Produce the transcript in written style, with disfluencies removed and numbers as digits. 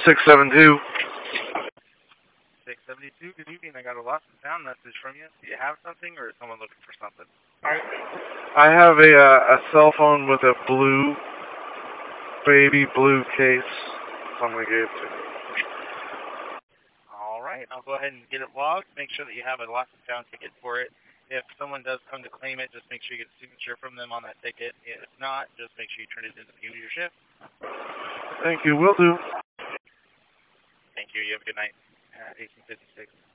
672. 672, good evening. I got a lost and found message from you. Do you have something, or is someone looking for something? I have a cell phone with a baby blue case. Someone gave to me. All right, I'll go ahead and get it logged. Make sure that you have a lost and found ticket for it. If someone does come to claim it, just make sure you get a signature from them on that ticket. If not, just make sure you turn it in at the end of your shift. Thank you. Will do. Thank you. You have a good night. 1856.